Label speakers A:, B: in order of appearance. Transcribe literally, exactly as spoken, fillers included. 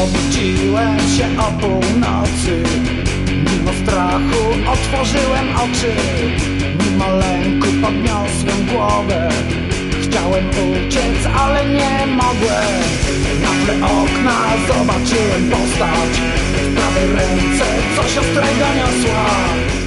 A: Obudziłem się o północy. Mimo strachu otworzyłem oczy. Mimo lęku podniosłem głowę. Chciałem uciec, ale nie mogłem. Na tle okna zobaczyłem postać. W prawej ręce coś ostrego niosła.